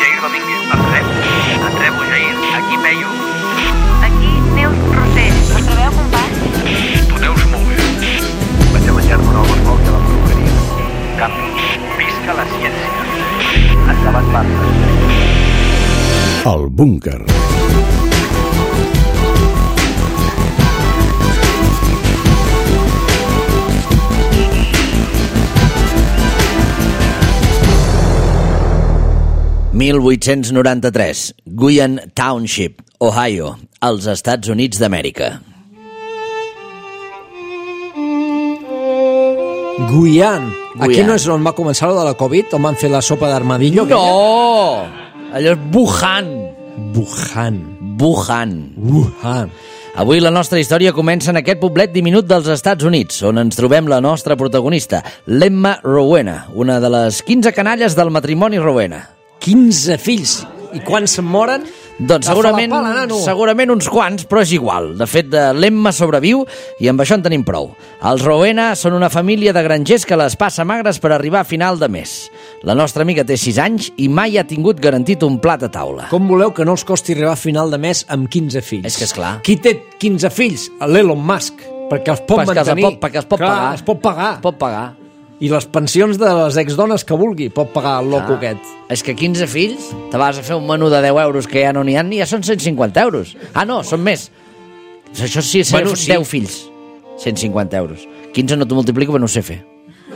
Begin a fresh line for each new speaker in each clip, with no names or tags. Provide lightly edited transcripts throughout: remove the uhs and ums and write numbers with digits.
Jair Domínguez. Et rebo, Jair. Aquí Peyu.
Aquí Neus Roser. Us trobeu, compàs?
Tu Neus molt bé. Vaig a menjar-me un algoz i a la peluqueria. Canvi. Visca la ciència. Endavant Barça.
El búnquer.
«1893, Guyan Township, Ohio, als Estats Units d'Amèrica».
Guyan. Aquí no és on va començar lo de la Covid, on van fer la sopa d'armadillo?
No! Allò és Wuhan.
Wuhan.
Avui la nostra història comença en aquest poblet diminut dels Estats Units, on ens trobem la nostra protagonista, l'Emma Rowena, una de les 15 canalles del matrimoni Rowena.
15 fills. I quants se'n moren?
Doncs segurament uns quants, però és igual. De fet, l'Emma sobreviu i amb això en tenim prou. Els Rowena són una família de grangers que les passa magres per arribar a final de mes. La nostra amiga té 6 anys i mai ha tingut garantit un plat a taula.
Com voleu que no els costi arribar a final de mes amb 15 fills?
És que és clar.
Qui té 15 fills? L'Elon Musk. Perquè els pot mantenir.
Perquè els pot pagar.
Es pot pagar.
Pot pagar.
I les pensions de les exdones que vulgui pot pagar el loco aquest.
És que 15 fills, te vas a fer un menú de 10 euros que ja no n'hi ha ni ja són 150 euros. Ah, no, són més. Això sí, bueno, 10 fills. 150 euros. 15 no t'ho multiplico, però no ho sé fer.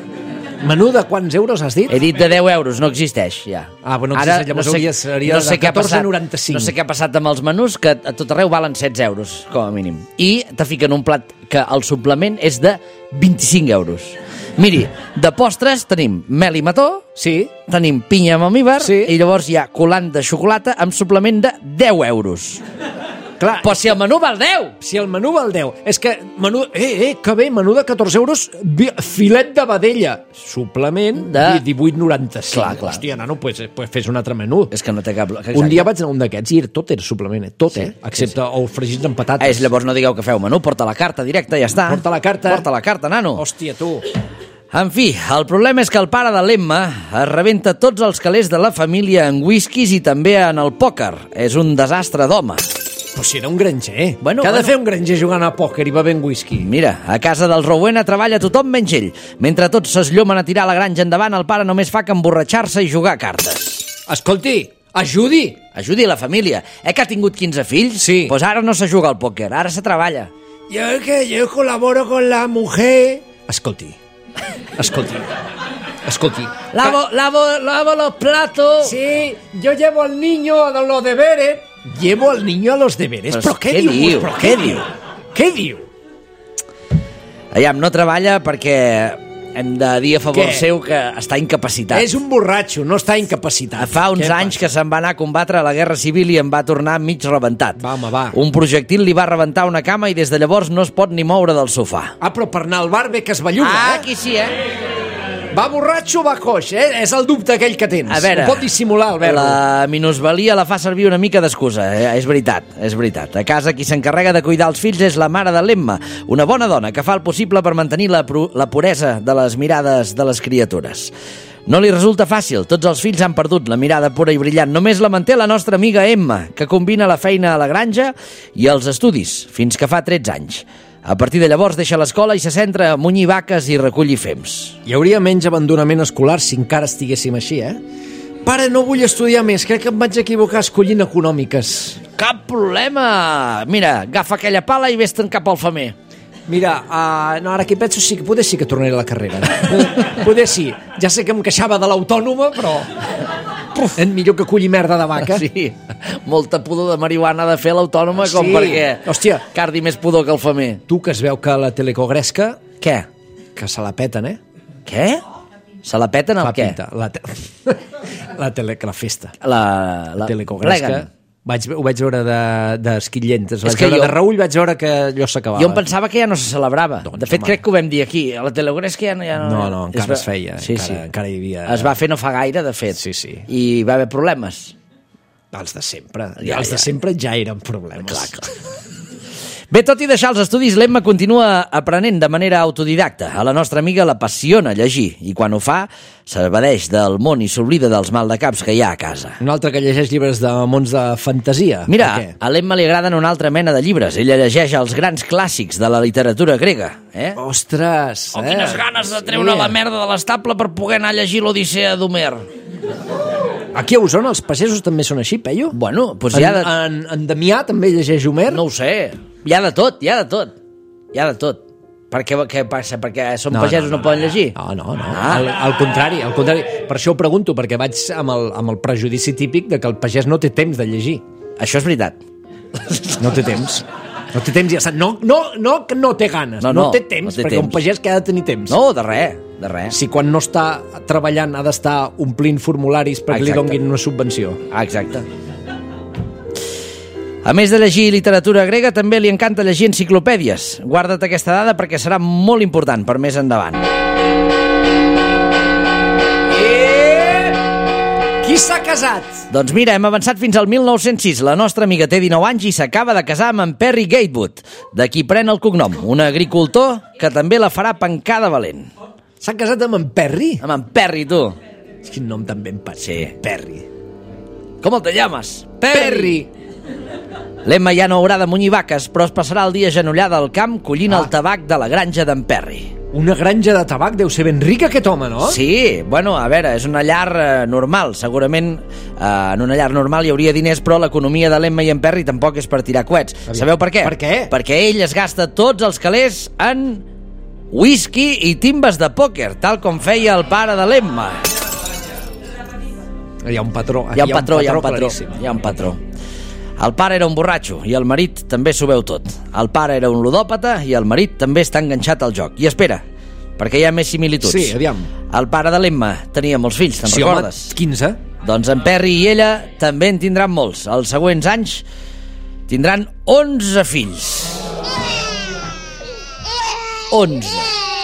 Menú de quants euros has dit?
He dit de 10 euros, no existeix, ja.
Ah, però no existeix, llavors seria de 14,95.
No sé què ha passat amb els menús, que a tot arreu valen 16 euros, com a mínim. I te fiquen un plat que el suplement és de 25 euros. Miri, de postres tenim mel i mató,
sí,
tenim pinya amb almíbar,
sí,
i llavors hi ha colant de xocolata amb suplement de 10 euros.
Clar,
però si el menú val 10!
Si el menú val 10. És que menú... que bé, menú de 14 euros, filet de vedella, suplement de 18,95.
Clar.
Hòstia, nano, pues fes un altre menú.
És que no té cap...
Un dia vaig anar a un d'aquests i tot era suplement, tot, sí, excepte els fregits amb patates.
Llavors no digueu que feu menú, porta la carta directa i ja està.
Porta la carta,
nano.
Hòstia, tu.
En fi, el problema és que el pare de l'Emma es rebenta tots els calés de la família en whiskies i també en el pòquer. És un desastre d'home.
Però si era un granger.
Bueno,
què ha de fer un granger jugant a pòquer i bevent whisky?
Mira, a casa dels Rowena treballa tothom menys ell. Mentre tots s'esllomen a tirar la granja endavant, el pare només fa que emborratxar-se i jugar a cartes.
Escolti, ajudi!
Ajudi la família. Que ha tingut 15 fills?
Sí.
Pues ara no se juga al pòquer, ara se treballa.
Yo colaboro con la mujer. Escolti.
Lavo los platos.
Sí, yo llevo al niño a los deberes. Llevo al niño a los deberes? Però què diu? Què diu?
Aviam, no treballa perquè hem de dir a favor seu que està incapacitat.
És un borratxo, no està incapacitat.
Fa uns anys que se'n va anar a combatre a la Guerra Civil i en va tornar mig rebentat.
Va, home, va.
Un projectil li va rebentar una cama i des de llavors no es pot ni moure del sofà.
Ah, però per anar al bar bé que es belluga,
aquí sí,
Va borratxo o va coix, És el dubte aquell que tens.
A veure,
ho pot dissimular, el verbo.
La minusvalia la fa servir una mica d'excusa. És veritat. A casa qui s'encarrega de cuidar els fills és la mare de l'Emma, una bona dona que fa el possible per mantenir la puresa de les mirades de les criatures. No li resulta fàcil, tots els fills han perdut la mirada pura i brillant. Només la manté la nostra amiga Emma, que combina la feina a la granja i els estudis, fins que fa 13 anys. A partir de llavors deixa l'escola i se centra a munyir vaques i recollir fems.
Hi hauria menys abandonament escolar si encara estiguéssim així, Pare, no vull estudiar més, crec que em vaig equivocar escollint econòmiques.
Cap problema! Mira, agafa aquella pala i vés-te'n cap al femer.
Mira, ara que penso, poder sí que tornaré a la carrera. Poder sí. Ja sé que em queixava de l'autònoma, però... És millor que collir merda de vaca.
Sí, molta pudor de marihuana de fer l'autònoma com perquè cardi més pudor que el femer.
Tu, que es veu que la telecogresca...
Què?
Que se la peten,
Què? Se la peten el què?
La festa.
La
telecogresca. Ho vaig veure d'Esquillentes. De Raül vaig veure que allò s'acabava.
Jo em pensava que ja no se celebrava. De fet, crec que ho vam dir aquí. A la telegresca ja no...
No, encara es feia. Encara hi havia...
Es va fer no fa gaire, de fet.
Sí.
I va haver problemes.
Els de sempre. Els de sempre ja eren problemes.
Clar. Bé, tot i deixar els estudis, l'Emma continua aprenent de manera autodidacta. A la nostra amiga l'apassiona llegir i quan ho fa s'evadeix del món i s'oblida dels maldecaps que hi ha a casa.
Un altre que llegeix llibres de mons de fantasia.
Mira, a l'Emma li agraden una altra mena de llibres. Ella llegeix els grans clàssics de la literatura grega.
Ostres!
Quines ganes de treure la merda de l'estable per poder anar a llegir l'Odissea d'Homer.
Aquí a Osona els pagesos també són així, Peyu?
Bueno, doncs hi ha de...
En Damià també llegeix Homer?
No ho sé. Hi ha de tot, hi ha de tot. Hi ha de tot. Què passa? Perquè són pagesos no poden llegir?
No. Al contrari. Per això ho pregunto, perquè vaig amb el prejudici típic de que el pagès no té temps de llegir.
Això és veritat.
No té temps. No té temps i ja està. No que no té ganes. No té temps, perquè un pagès que ha de tenir temps.
No, de res.
Si quan no està treballant ha d'estar omplint formularis perquè li donguin una subvenció.
Exacte. A més de llegir literatura grega, també li encanta llegir enciclopèdies. Guarda't aquesta dada perquè serà molt important per més endavant.
Qui s'ha casat?
Doncs mira, hem avançat fins al 1906. La nostra amiga té 19 anys i s'acaba de casar amb en Perry Gatewood, de qui pren el cognom, un agricultor que també la farà pencar de valent.
S'ha casat amb en Perry?
Amb en Perry, tu.
Quin nom tan ben pat.
Sí.
Perry.
Com te llames?
Perry.
L'Emma ja no haurà de munyir vaques, però es passarà el dia genollada al camp collint el tabac de la granja d'en Perry.
Una granja de tabac deu ser ben rica aquest home, no?
Sí, bueno, a veure, és una llar normal. Segurament en una llar normal hi hauria diners, però l'economia de l'Emma i en Perry tampoc és per tirar coets. Sabeu per què?
Per què?
Perquè ell es gasta tots els calés en whisky i timbes de pòquer, tal com feia el pare de l'Emma.
Hi ha un patró.
Hi ha un patró. El pare era un borratxo i el marit també s'ho veu tot. El pare era un ludòpata i el marit també està enganxat al joc. I espera, perquè hi ha més similituds.
Sí, aviam.
El pare de l'Emma tenia molts fills, te'n recordes?
Sí, home, 15.
Doncs en Perry i ella també en tindran molts. Els següents anys tindran 11 fills. 11.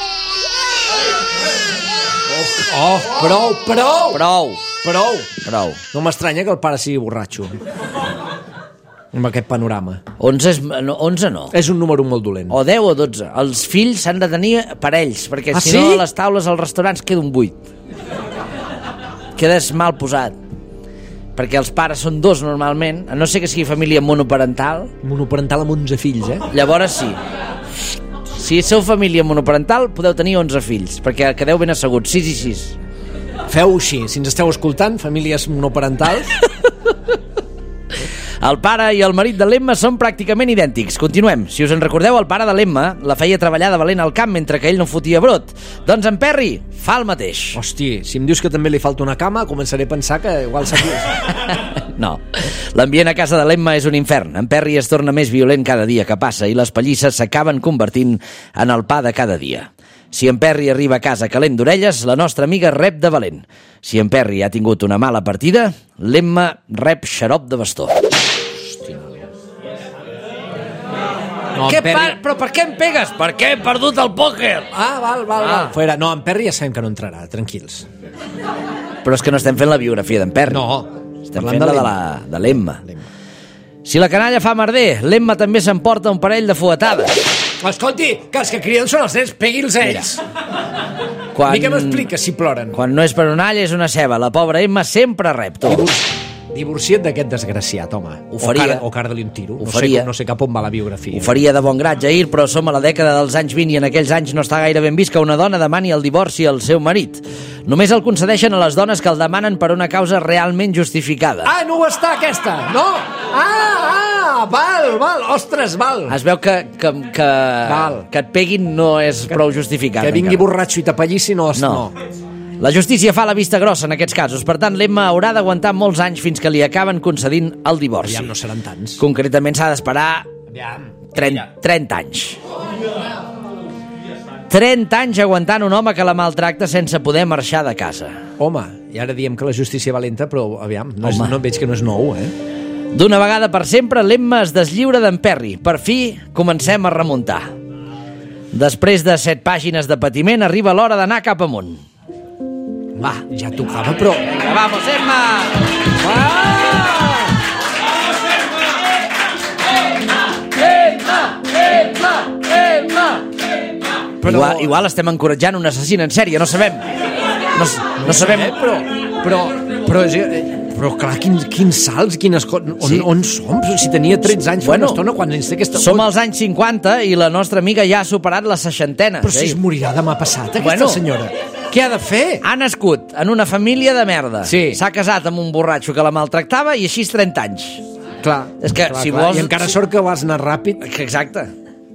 Prou.
No m'estranya que el pare sigui borratxo. Amb aquest panorama.
11 no.
És un número molt dolent.
O 10 o 12. Els fills s'han de tenir parells, perquè si no a les taules als restaurants queda un buit. Quedes mal posat. Perquè els pares són dos normalment, a no ser que sigui família monoparental.
Monoparental amb 11 fills,
Llavors sí. Si sou família monoparental, podeu tenir 11 fills, perquè quedeu ben asseguts, 6 i 6.
Feu-ho així, si ens esteu escoltant, famílies monoparentals...
El pare i el marit de l'Emma són pràcticament idèntics. Continuem. Si us en recordeu, el pare de l'Emma la feia treballar de valent al camp mentre que ell no fotia brot. Doncs en Perry fa el mateix.
Hosti, si em dius que també li falta una cama, començaré a pensar que igual s'ha...
No. L'ambient a casa de l'Emma és un infern. En Perry es torna més violent cada dia que passa i les pallisses s'acaben convertint en el pa de cada dia. Si en Perry arriba a casa calent d'orelles, la nostra amiga rep de valent. Si en Perry ha tingut una mala partida, l'Emma rep xarop de bastó. No, però per què em pegues? Perquè he perdut el pòquer.
Val. Fuera. No, en Perry ja sabem que no entrarà, tranquils.
Però és que no estem fent la biografia d'en Perry.
No.
Estem fent de l'Emma. Si la canalla fa merder, l'Emma també s'emporta un parell de fuetades.
Escolti, que els que criden són els nens, pegui'ls ells. A mi que m'expliques si ploren.
Quan no és per un all és una ceba. La pobra Emma sempre rep tot.
Divorcia't d'aquest desgraciat, home.
Ho faria.
O carda-li un tiro. No sé cap on va la biografia.
Ho faria de bon grat, Jair, però som a la dècada dels anys 20 i en aquells anys no està gaire ben vist que una dona demani el divorci al seu marit. Només el concedeixen a les dones que el demanen per una causa realment justificada.
No ho està, aquesta! No! Val! Ostres, val!
Es veu que et peguin no és prou justificat.
Que vingui borratxo i t'apallissi no.
La justícia fa la vista grossa en aquests casos. Per tant, l'Emma haurà d'aguantar molts anys fins que li acaben concedint el divorci.
Aviam, no seran tants.
Concretament s'ha d'esperar 30 anys. 30 anys aguantant un home que la maltracta sense poder marxar de casa.
Home, i ara diem que la justícia va lenta, però aviam, no veig que no és nou,
D'una vegada per sempre, l'Emma es deslliura d'en Perry. Per fi, comencem a remuntar. Després de 7 pàgines de patiment, arriba l'hora d'anar cap amunt.
Va, ja tocava, però...
Vinga, vamos, Emma!
Però...
Igual estem encoratjant un assassí en sèrie, no sabem. No sabem.
Però clar, quins salts, quines coses... On som? Si tenia 13 anys fa una estona, quants anys té aquesta...
Som als anys 50 i la nostra amiga ja ha superat la 60.
Però si es morirà demà passat, aquesta senyora. Què ha de fer?
Ha nascut en una família de merda.
Sí.
S'ha casat amb un borratxo que la maltractava i així 30 anys.
Clar.
És que, si vols...
I encara sort que vas anar ràpid.
Exacte.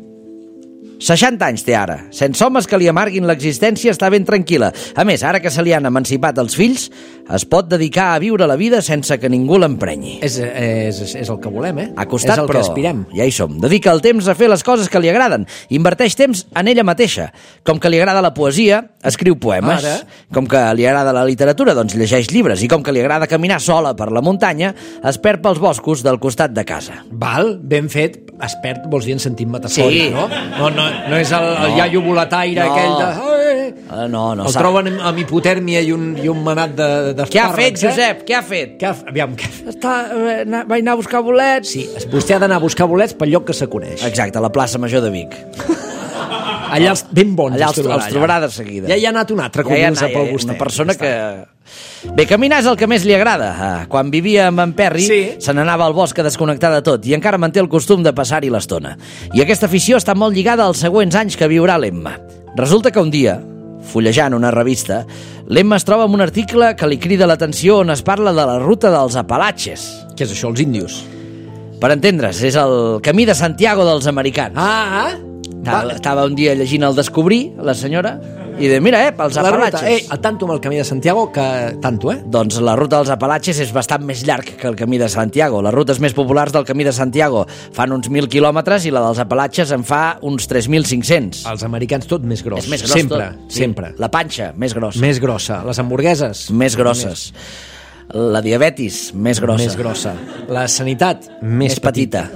60 anys té ara. Sense homes que li amarguin l'existència està ben tranquil·la. A més, ara que se li han emancipat els fills, es pot dedicar a viure la vida sense que ningú l'emprenyi.
És el que volem, eh?
Ha costat,
és el
però
que aspirem.
Ja hi som. Dedica el temps a fer les coses que li agraden. Inverteix temps en ella mateixa. Com que li agrada la poesia, escriu poemes.
Ara.
Com que li agrada la literatura, doncs llegeix llibres. I com que li agrada caminar sola per la muntanya, es perd pels boscos del costat de casa.
Val, ben fet. Es perd, vols dir en sentit metafòric,
Sí.
no? No és el iaio volataire aquell de...
No.
El troben amb hipotèrmia i un manat d'espàrrecs.
Què ha fet, Josep? Què ha fet?
Aviam, què...
Vaig anar a buscar bolets.
Sí, vostè ha d'anar a buscar bolets pel lloc que se coneix.
Exacte, a la plaça Major de Vic.
Allà els ben bons
Allà els trobarà de seguida.
Ja hi ha anat un altre convins pel vostè.
Una persona que... Bé, caminar és el que més li agrada. Quan vivia amb en Perry, se n'anava al bosc a desconnectar de tot i encara manté el costum de passar-hi l'estona. I aquesta afició està molt lligada als següents anys que viurà l'Emma. Resulta que un dia, fullejant una revista, l'Emma es troba amb un article que li crida l'atenció on es parla de la ruta dels Apalatxes.
Què és això, els índios?
Per entendre's, és el camí de Santiago dels americans. Estava un dia llegint el Descobrir, la senyora, i de mira, els Apalatxes.
El tanto amb el camí de Santiago que tanto,
Doncs la ruta dels Apalatxes és bastant més llarg que el camí de Santiago. Les rutes més populars del camí de Santiago fan uns 1.000 quilòmetres i la dels Apalatxes en fa uns 3.500.
Els americans tot més gros.
És més gros
sempre,
tot.
sempre.
La panxa, més grossa.
Més grossa. Les hamburgueses.
Més grosses. La diabetis, més grossa.
Més grossa. La sanitat, més petita.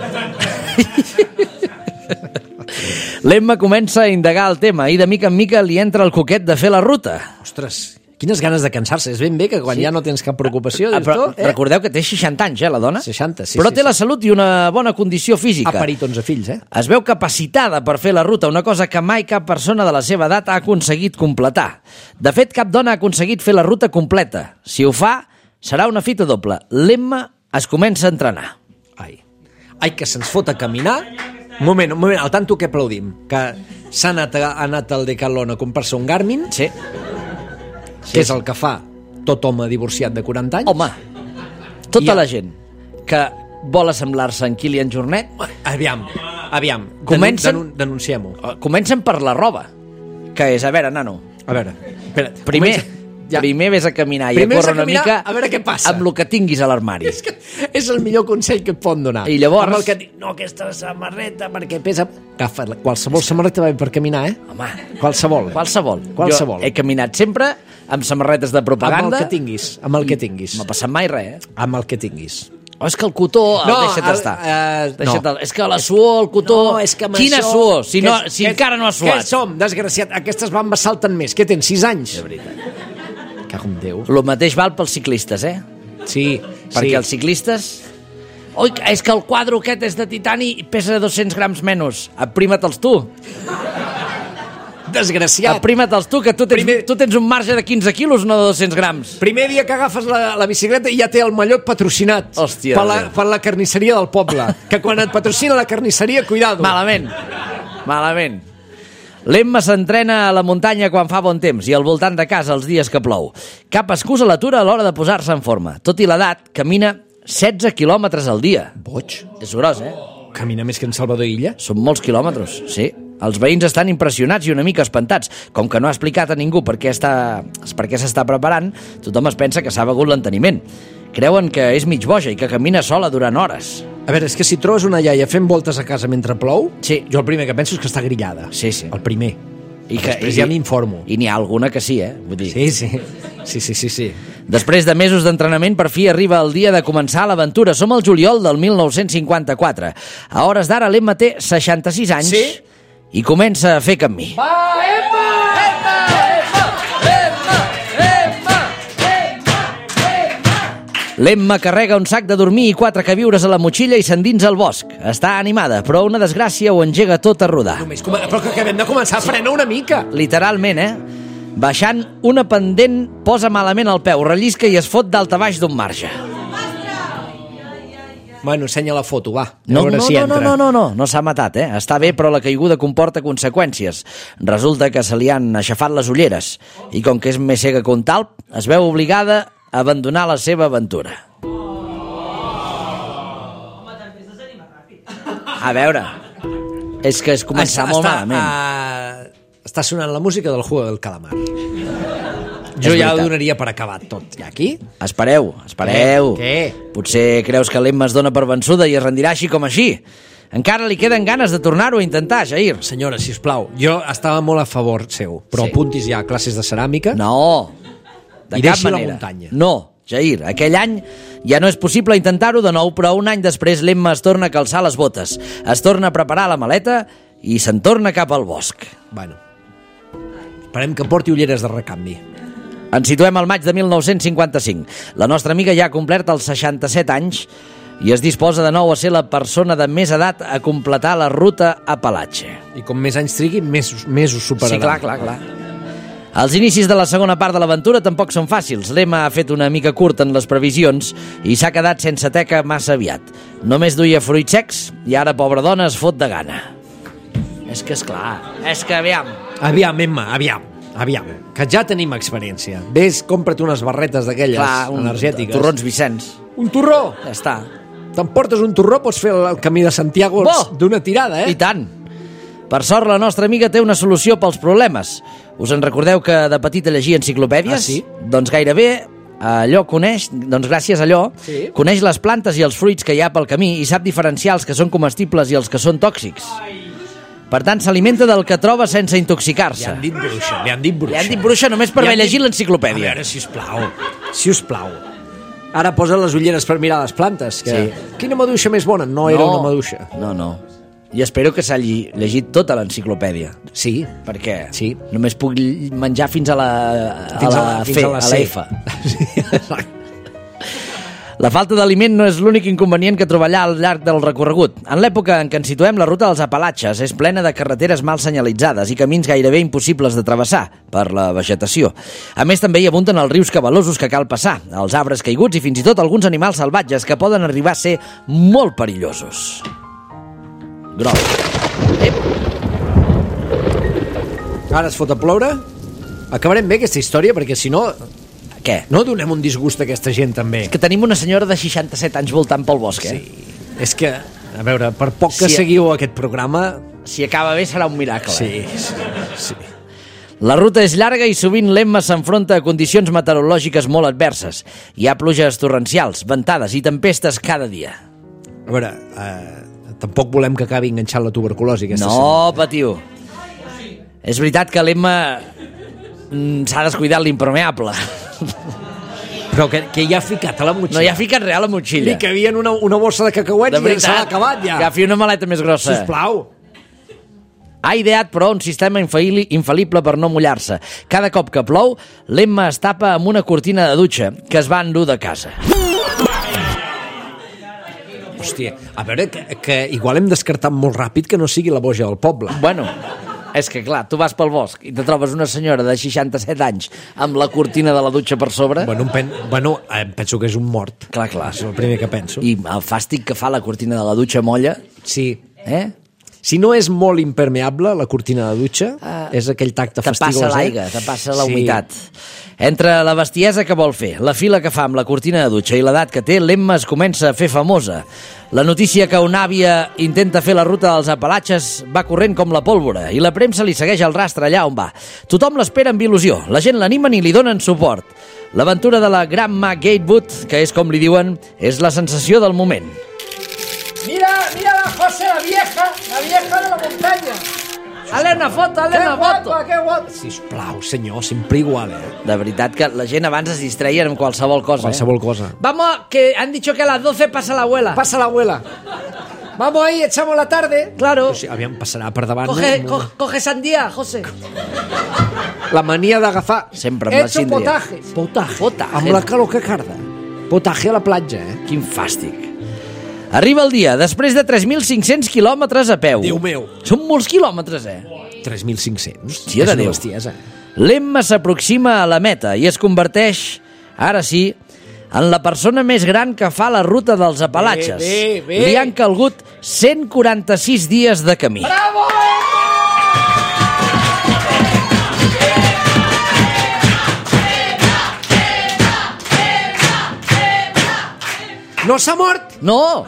L'Emma comença a indagar el tema i de mica en mica li entra el coquet de fer la ruta.
Ostres, quines ganes de cansar-se. És ben bé que quan ja no tens cap preocupació...
Però recordeu que té 60 anys, la dona?
60, sí.
Però té la salut i una bona condició física.
Ha parit 11 fills,
Es veu capacitada per fer la ruta, una cosa que mai cap persona de la seva edat ha aconseguit completar. De fet, cap dona ha aconseguit fer la ruta completa. Si ho fa, serà una fita doble. L'Emma es comença a entrenar.
Ai, que se'ns fot a caminar... Un moment, al tanto que aplaudim. Que s'ha anat al Decathlon a comprar-se un Garmin.
Sí.
Que és el que fa tot home divorciat de 40 anys.
Home, tota la gent que vol assemblar-se en Kilian Jornet...
Aviam. Denunciem-ho.
Comencen per la roba, que és, a veure, nano...
A veure, espera't.
Primer vés a caminar i a córrer una mica
a veure què passa.
amb el que tinguis a l'armari.
És el millor consell que et poden donar.
I llavors...
Amb el que no, aquesta samarreta perquè pesa... Agafa qualsevol samarreta va bé per caminar,
Home.
Qualsevol.
Jo he caminat sempre amb samarretes de propaganda.
Amb el que tinguis.
No m'ha passat mai res,
Amb el que tinguis.
És que el cotó... Deixa't estar. És que la suor, el cotó...
No, és que amb
Quina
això...
suor? Si encara no has suat.
Què som, desgraciat? Aquestes bambes salten més. Què tens, 6 anys?
De veritat.
Cago en Déu.
El mateix val pels ciclistes,
Sí.
Perquè els ciclistes... Oi, és que el quadre aquest és de titani i pesa 200 grams menys. Aprima't-els tu.
Desgraciat.
Aprima't-els tu, que tu tens un marge de 15 quilos, no de 200 grams.
Primer dia que agafes la bicicleta i ja té el mallot patrocinat.
Hòstia.
Per la carnisseria del poble. Que quan et patrocina la carnisseria, cuidado.
Malament. L'Emma s'entrena a la muntanya quan fa bon temps i al voltant de casa els dies que plou. Cap excusa l'atura a l'hora de posar-se en forma. Tot i l'edat, camina 16 quilòmetres al dia.
Boig.
És gros,
Camina més que en Salvador Illa?
Són molts quilòmetres, sí. Els veïns estan impressionats i una mica espantats. Com que no ha explicat a ningú per què s'està preparant, tothom es pensa que s'ha begut l'enteniment. Creuen que és mig boja i que camina sola durant hores.
A veure, és que si trobes una iaia fent voltes a casa mentre plou,
sí.
Jo el primer que penso és que està grillada.
Sí.
El primer.
I
després ja m'informo.
I n'hi ha alguna que sí, Vull dir...
Sí.
Després de mesos d'entrenament, per fi arriba el dia de començar l'aventura. Som al juliol del 1954. A hores d'ara, l'Emma té 66 anys i comença a fer camí.
Va, Emma!
L'Emma carrega un sac de dormir i 4 queviures a la motxilla i s'endinsa al bosc. Està animada, però una desgràcia ho engega tot a rodar.
Però que acabem de començar, frena una mica.
Literalment, Baixant una pendent, posa malament el peu, rellisca i es fot d'alta baix d'un marge.
Bueno, ensenya la foto, va.
No s'ha matat, Està bé, però la caiguda comporta conseqüències. Resulta que se li han aixafat les ulleres i com que és més cega que un talp, es veu obligada a abandonar la seva aventura. A veure, és que es comença molt malament.
Està sonant la música del Juego del Calamar. Jo ja ho donaria per acabat tot. I aquí?
Espereu.
Què?
Potser creus que l'Emma es dona per vençuda i es rendirà així com així. Encara li queden ganes de tornar-ho a intentar, Jair.
Senyora, sisplau, jo estava molt a favor seu, però apuntis ja a classes de ceràmica.
No, de cap manera.
La muntanya.
No, Jair, aquell any ja no és possible intentar-ho de nou, però un any després l'Emma es torna a calçar les botes, es torna a preparar la maleta i se'n torna cap al bosc.
Bueno, esperem que porti ulleres de recanvi.
Ens situem al maig de 1955. La nostra amiga ja ha complert els 67 anys i es disposa de nou a ser la persona de més edat a completar la ruta Apalatxe.
I com més anys trigui, més ho superarà.
Sí, clar. Els inicis de la segona part de l'aventura tampoc són fàcils. L'Emma ha fet una mica curt en les previsions i s'ha quedat sense teca massa aviat. Només duia fruits secs i ara, pobra dona, es fot de gana. És que aviam.
Aviam, Emma, aviam, que ja tenim experiència. Ves, compra't unes barretes d'aquelles energètiques.
Torrons Vicenç.
Un torró?
Ja està.
T'emportes un torró, pots fer el camí de Santiago d'una tirada,
I tant. Per sort, la nostra amiga té una solució pels problemes. Us en recordeu que de petita llegia enciclopèdies?
Ah, sí?
Doncs gairebé gràcies a allò, coneix les plantes i els fruits que hi ha pel camí i sap diferenciar els que són comestibles i els que són tòxics. Per tant, s'alimenta del que troba sense intoxicar-se.
Li han dit bruixa.
Li han dit bruixa només per haver llegit l'enciclopèdia.
A veure, sisplau. Ara posa les ulleres per mirar les plantes. Quina maduixa més bona? No era una maduixa.
No. I espero que s'hagi llegit tota l'enciclopèdia.
Sí.
Perquè només puc menjar fins a la F.
Sí, exacte.
La falta d'aliment no és l'únic inconvenient que trobarà al llarg del recorregut. En l'època en què ens situem, la ruta dels Apalatxes és plena de carreteres mal senyalitzades i camins gairebé impossibles de travessar per la vegetació. A més, també hi abunden els rius cabalosos que cal passar, els arbres caiguts i fins i tot alguns animals salvatges que poden arribar a ser molt perillosos. Gros.
Ara es fot a ploure? Acabarem bé aquesta història, perquè si no...
Què?
No donem un disgust a aquesta gent, també.
És que tenim una senyora de 67 anys voltant pel bosc,
Sí. És que, a veure, per poc que seguiu aquest programa...
Si acaba bé serà un miracle.
Sí.
La ruta és llarga i sovint l'Emma s'enfronta a condicions meteorològiques molt adverses. Hi ha pluges torrencials, ventades i tempestes cada dia.
A veure, tampoc volem que acabi enganxant la tuberculosi.
No, patiu. És veritat que l'Emma s'ha descuidat l'impermeable.
Però que hi ha ficat a la motxilla.
No, hi ha ficat res a la motxilla.
Li cabia en una bossa de cacauets i s'ha acabat ja.
Agafi una maleta més grossa.
Sisplau.
Ha ideat, però, un sistema infal·lible per no mullar-se. Cada cop que plou, l'Emma es tapa amb una cortina de dutxa que es va endur de casa.
Hòstia, a veure, que igual hem descartat molt ràpid que no sigui la boja del poble.
Bueno, és que clar, tu vas pel bosc i te trobes una senyora de 67 anys amb la cortina de la dutxa per sobre.
Bueno, penso que és un mort.
Clar.
És el primer que penso.
I el fàstic que fa la cortina de la dutxa molla.
Sí. Si no és molt impermeable, la cortina de dutxa, és aquell tacte fastigós.
Te passa l'aigua, te passa la humitat. Entre la bestiesa que vol fer, la fila que fa amb la cortina de dutxa i l'edat que té, l'Emma es comença a fer famosa. La notícia que una àvia intenta fer la ruta dels Apalatxes va corrent com la pólvora i la premsa li segueix el rastre allà on va. Tothom l'espera amb il·lusió, la gent l'animen i li donen suport. L'aventura de la Grandma Gatewood, que és com li diuen, és la sensació del moment.
Mira la José, la vieja de la muntanya.
Dale una foto.
Que guapa. Sisplau, senyor, sempre igual,
De veritat que la gent abans es distreien amb qualsevol cosa.
Vamos, que han dicho que a las 12 pasa la abuela. Pasa la abuela. Vamos ahí, echamos la tarde.
Claro.
O sigui, aviam, passarà per davant.
Coge sandía, José.
La mania d'agafar.
Sempre amb la síndria.
Potaje. Amb la calor que carda. Potaje a la platja,
Quin fàstic. Arriba el dia, després de 3.500 quilòmetres a peu.
Déu meu.
Són molts quilòmetres,
3.500.
Hòstia de Déu. L'Emma s'aproxima a la meta i es converteix, ara sí, en la persona més gran que fa la ruta dels Apalatxes.
Bé.
Li han calgut 146 dies de camí.
Bravo! No s'ha mort?
No.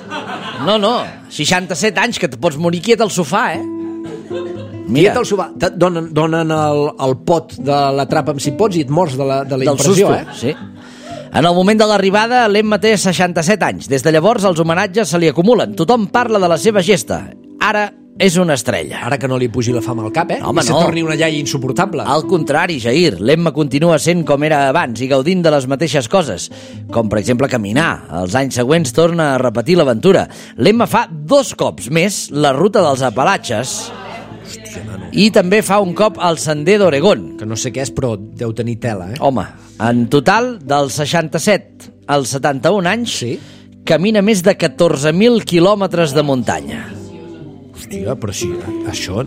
67 anys, que et pots morir quiet al sofà, Mira.
Quiet al sofà. Donen el pot de la trapa amb si pots i et mors de la impressió,
Sí. En el moment de l'arribada, l'Emma té 67 anys. Des de llavors, els homenatges se li acumulen. Tothom parla de la seva gesta. Ara és una estrella.
Ara que no li pugi la fama al cap,
Home,
I se torni una iaia insuportable.
Al contrari, Jair, l'Emma continua sent com era abans i gaudint de les mateixes coses, com per exemple caminar. Els anys següents torna a repetir l'aventura. L'Emma fa 2 cops més la ruta dels Apalatxes.
Hòstia, nano.
I també fa un cop al Sender d'Oregon.
Que no sé què és, però deu tenir tela,
Home, en total, dels 67 als 71 anys,
Sí.
camina més de 14.000 quilòmetres de muntanya.
Hòstia, però sí, això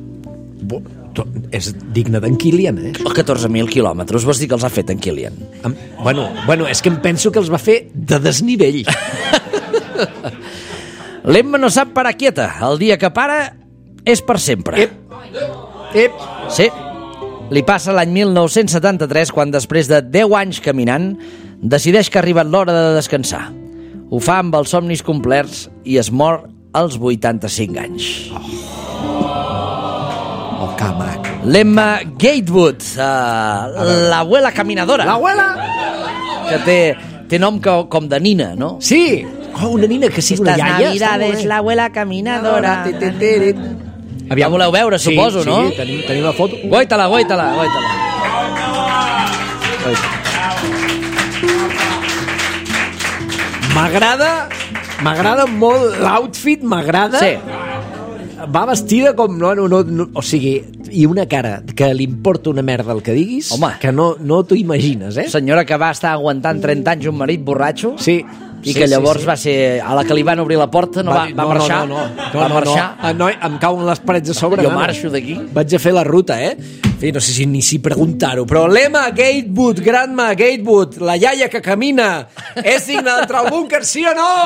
és digne d'en Kilian,
14.000 quilòmetres, vols dir que els ha fet en Kilian?
Bueno, és que em penso que els va fer de desnivell.
L'Emma no sap parar quieta. El dia que para és per sempre.
Ep.
Sí. Li passa l'any 1973, quan després de 10 anys caminant, decideix que ha arribat l'hora de descansar. Ho fa amb els somnis complerts i es mor als 85 anys.
El camac.
L'Emma Gatewood, l'abuela caminadora.
L'abuela?
Que té nom com de nina, no?
Sí. Una nina que sigui una iaia.
Navidades, l'abuela caminadora.
Aviam.
La voleu veure, suposo, no?
Sí, tenim la foto.
Guaita-la.
M'agrada molt l'outfit, m'agrada.
Sí.
Va vestida com... No, o sigui, i una cara que li importa una merda el que diguis,
Home.
que no t'ho imagines,
Senyora que va estar aguantant 30 anys un marit borratxo.
Sí.
I que llavors va ser... A la que li van obrir la porta va marxar. Va marxar.
No, em cauen les parets a sobre.
Jo marxo d'aquí.
Vaig a fer la ruta, En fi, no sé si preguntar-ho, però l'Emma Gatewood, Grandma Gatewood, la iaia que camina, és digna d'entrar al búnquer, sí o no?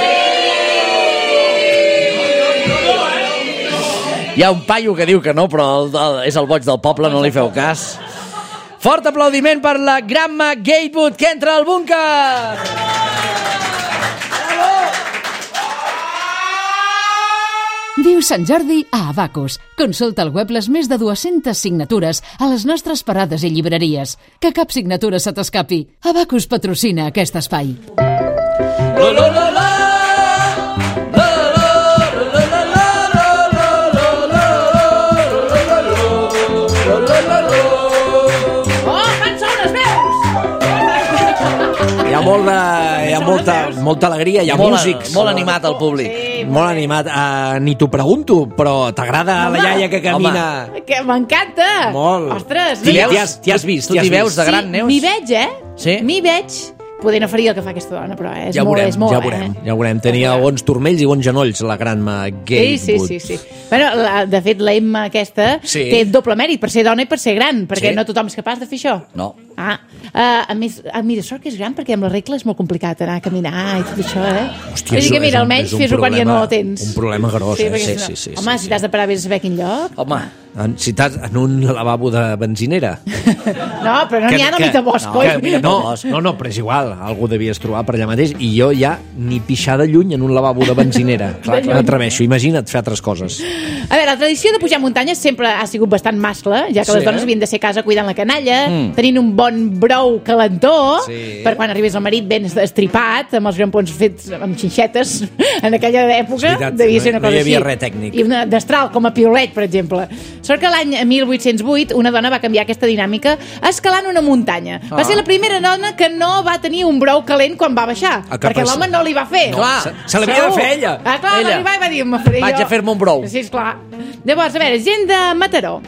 Hi ha un paio que diu que no, però és el boig del poble, no li feu cas. Fort aplaudiment per la Grandma Gatewood, que entra al búnquer!
Viu Sant Jordi a Abacus. Consulta al web les més de 200 signatures a les nostres parades i llibreries. Que cap signatura se t'escapi. Abacus patrocina aquest espai.
Hi ha molta alegria, hi ha músics.
Molt animat el públic.
Molt animat. Ni t'ho pregunto, però t'agrada la iaia que camina?
Que m'encanta!
Molt.
Ostres,
T'hi has vist?
Tu t'hi veus de gran, Neus?
M'hi veig,
Sí?
M'hi veig. Poder no faria el que fa aquesta dona, però és
Ja
molt,
veurem,
és molt,
ja veurem. Tenia bons turmells i bons genolls, la Grandma Gatewood.
Sí. Bueno, de fet, la Emma aquesta té doble mèrit, per ser dona i per ser gran, perquè no tothom és capaç de fer això.
No.
A més, mira, sort que és gran, perquè amb la regla és molt complicat anar a caminar i tot això,
Hòstia,
Vull dir que, mira, almenys fes-ho quan ja no ho tens.
Un problema gros,
Sí. Home, si t'has de parar, vés a saber quin lloc.
Home,
si estàs en un lavabo de benzinera.
No, però no n'hi ha només de bosc, oi?
No, però és igual, algú devies trobar per allà mateix, i jo ja ni pixar de lluny en un lavabo de benzinera. Clar, que m'atreveixo, imagina't fer altres coses.
A veure, la tradició de pujar muntanyes sempre ha sigut bastant mascle, ja que les dones havien de ser a casa cuidant la canalla, tenint un bon brou calentó, per quan arribés el marit ben estripat, amb els grampons fets amb xinxetes, en aquella època devia ser una cosa així.
No hi havia res tècnic.
I una destral, com a piolet, per exemple. Sort que l'any 1808 una dona va canviar aquesta dinàmica escalant una muntanya. Va ser la primera dona que no va tenir un brou calent quan va baixar, perquè l'home no li va fer.
Se l'havia de fer ella.
Clar, va arribar i va dir,
vaig a fer-me un brou.
Sí, esclar. Llavors, a veure, gent de Mataró.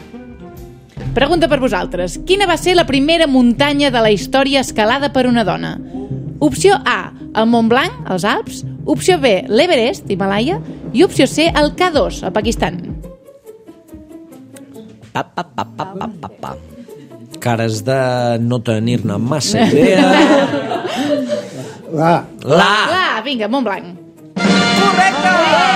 Pregunta per vosaltres. Quina va ser la primera muntanya de la història escalada per una dona? Opció A, el Mont Blanc, als Alps. Opció B, l'Everest, Himalaya. I opció C, el K2, a Pakistan.
Cares de no tenir-ne massa idea.
La, vinga, Mont Blanc.
Correcte!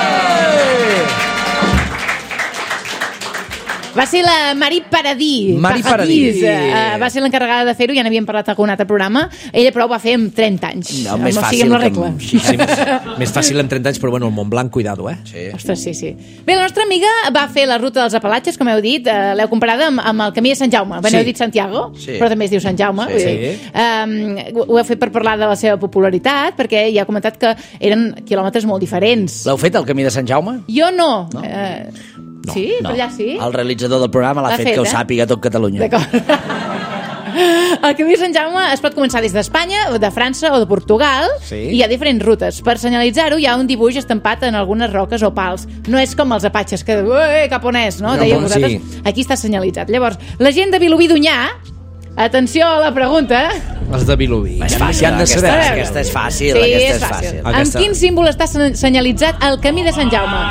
Va ser la Mari Paradís.
Mari Paradís.
Va ser l'encarregada de fer-ho, ja n'havíem parlat a algun altre programa. Ella, però, ho va fer amb 30 anys.
No, més fàcil.
Amb la regla.
Sí, més fàcil amb 30 anys, però bueno, el Mont Blanc, cuidado,
Sí.
Ostres, sí. Bé, la nostra amiga va fer la ruta dels Apalatges, com heu dit, l'heu comparada amb el camí de Sant Jaume. Bé, heu dit Santiago, però també es diu Sant Jaume. Ho heu fet per parlar de la seva popularitat, perquè ja ha comentat que eren quilòmetres molt diferents.
L'heu fet, el camí de Sant Jaume?
Jo no. Sí? Per allà sí?
El realitzador del programa l'ha fet, que ho sàpiga tot Catalunya.
D'acord. El camí de Sant Jaume es pot començar des d'Espanya, de França o de Portugal, i hi ha diferents rutes. Per senyalitzar-ho hi ha un dibuix estampat en algunes roques o pals. No és com els apatxes, que cap on és, no? Dèieu vosaltres. Aquí està senyalitzat. Llavors, la gent de Vilobí d'Onyar, atenció a la pregunta.
Els de Vilobí.
És fàcil, aquesta és fàcil.
Sí, és fàcil. Amb quin símbol està senyalitzat el camí de Sant Jaume?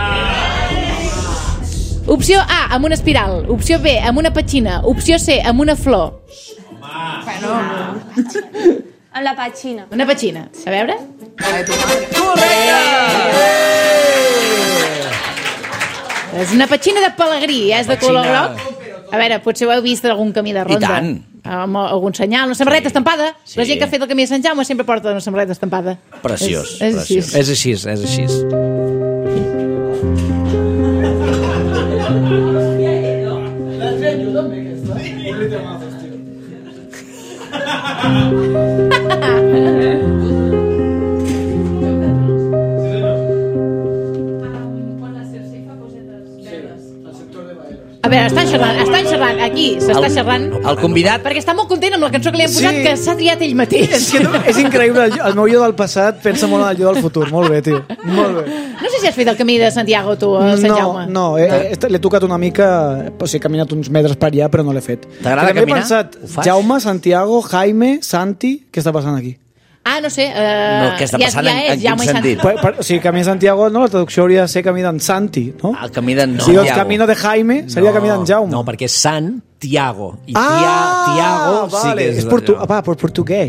Opció A, amb una espiral. Opció B, amb una petxina. Opció C, amb una flor.
Amb la petxina.
Una petxina. A veure?
Correcte!
És una petxina de pelegrí, és de color groc. A veure, potser ho heu vist en algun camí de ronda.
I tant.
Amb algun senyal, una samarreta estampada. La gent que ha fet el camí de Sant Jaume sempre porta una samarreta estampada.
Preciós.
És així.
És així.
A veure, estan xerrant, aquí s'està xerrant.
El convidat...
Perquè està molt content amb la cançó que li hem posat, que s'ha triat ell mateix.
És que és increïble, el meu jo del passat pensa molt en el jo del futur. Molt bé, tio, molt bé.
No sé si has fet el camí de Santiago, tu, a Sant Jaume.
No, l'he tocat una mica, o sigui, he caminat uns metres per allà, però no l'he fet.
T'agrada caminar?
He pensat, Jaume, Santiago, Jaime, Santi, què està passant aquí?
Ah, no sé.
No, què està passant, en quin sentit?
O sigui, camí de Santiago, no, la traducció hauria de ser camí d'en Santi, no?
El camí d'en
Si dius camino de Jaime, seria camí d'en Jaume.
No, perquè és Santiago. I Tiago sí que és...
És portuguès.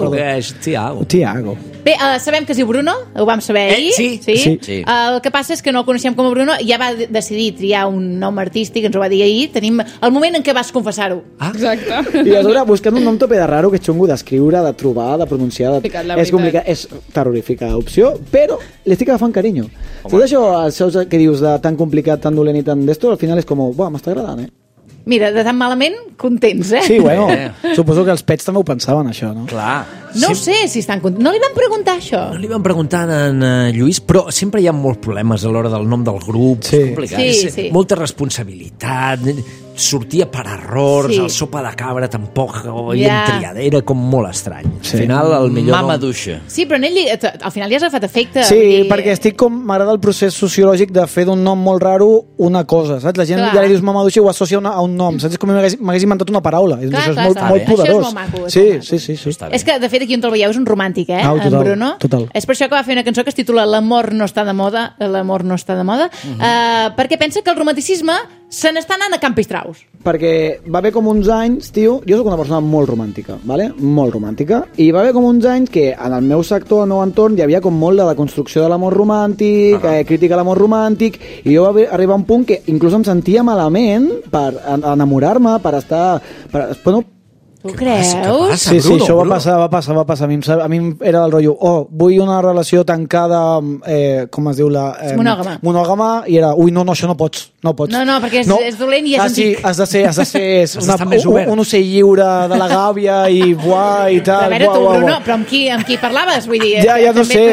Tiago.
Bé, sabem que es diu Bruno, ho vam saber ahir.
Sí.
El que passa és que no el coneixem com a Bruno, ja va decidir triar un nom artístic, ens ho va dir ahir. Tenim el moment en què vas confessar-ho.
Exacte. I aleshores, buscant un nom tope de raro, que és xungo d'escriure, de trobar, de pronunciar... És complicat, és terrorífica opció, però l'estic agafant carinyo. Tot això que dius de tan complicat, tan dolent i tan d'esto, al final és com, buah, m'està agradant,
Mira, de tan malament, contents,
Sí, bueno, suposo que els pets també ho pensaven, això, no?
Clar.
No sé si estan contents. No li van preguntar això.
No li van preguntar a en Lluís, però sempre hi ha molts problemes a l'hora del nom del grup.
Sí.
És complicat.
Sí.
Molta responsabilitat, sortia per errors, el sopa de cabra tampoc, i en triadera, com molt estrany.
Sí.
Al final, el millor
Mama duixa.
Sí, però en ell, al final li has agafat efecte.
Sí, perquè estic com... M'agrada el procés sociològic de fer d'un nom molt raro una cosa, saps? La gent ja li dius mama duixa i ho associa a un nom, saps? És com si m'hagués inventat una paraula. Això és molt poderós.
Això és molt maco.
Sí.
És que, de fet, aquí on te'l veieu és un romàntic,
total,
en Bruno.
Total.
És per això que va fer una cançó que es titula L'amor no està de moda, l'amor no està de moda, perquè pensa que el romanticisme se n'està anant a camp i traus.
Perquè va haver com uns anys, tio, jo soc una persona molt romàntica, ¿vale? Molt romàntica, i va haver com uns anys que en el meu sector, al meu entorn, hi havia com molt de construcció de l'amor romàntic, crítica a l'amor romàntic, i jo va arribar a un punt que inclús em sentia malament per enamorar-me, per estar... Bueno,
Tu creus?
Sí, això va passar. A mi era del rotllo, vull una relació tancada, com es diu la... Monògama, i era, no, això no pots.
No, perquè és dolent i és antic.
Sí, has de ser un ocell lliure de la gàbia i buà i tal.
A veure, tu, Bruno, però amb qui parlaves? Vull dir...
Ja no sé.